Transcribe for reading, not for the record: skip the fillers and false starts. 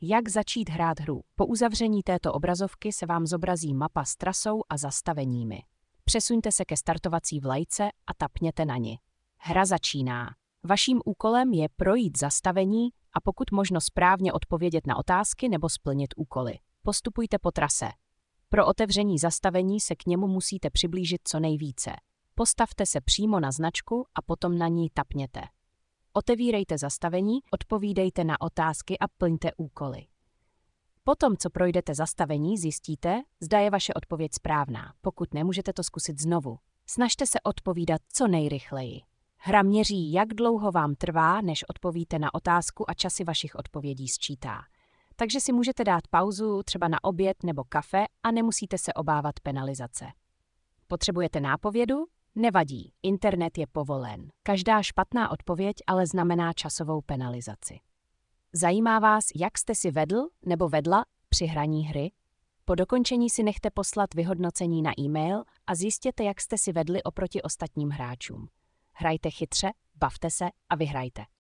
Jak začít hrát hru? Po uzavření této obrazovky se vám zobrazí mapa s trasou a zastaveními. Přesuňte se ke startovací vlajce a tapněte na ni. Hra začíná. Vaším úkolem je projít zastavení a pokud možno správně odpovědět na otázky nebo splnit úkoly. Postupujte po trase. Pro otevření zastavení se k němu musíte přiblížit co nejvíce. Postavte se přímo na značku a potom na ní tapněte. Otevírejte zastavení, odpovídejte na otázky a plňte úkoly. Potom, co projdete zastavení, zjistíte, zda je vaše odpověď správná. Pokud nemůžete to zkusit znovu. Snažte se odpovídat co nejrychleji. Hra měří, jak dlouho vám trvá, než odpovíte na otázku a časy vašich odpovědí sčítá. Takže si můžete dát pauzu třeba na oběd nebo kafe a nemusíte se obávat penalizace. Potřebujete nápovědu? Nevadí, internet je povolen. Každá špatná odpověď ale znamená časovou penalizaci. Zajímá vás, jak jste si vedl nebo vedla při hraní hry? Po dokončení si nechte poslat vyhodnocení na e-mail a zjistěte, jak jste si vedli oproti ostatním hráčům. Hrajte chytře, bavte se a vyhrajte.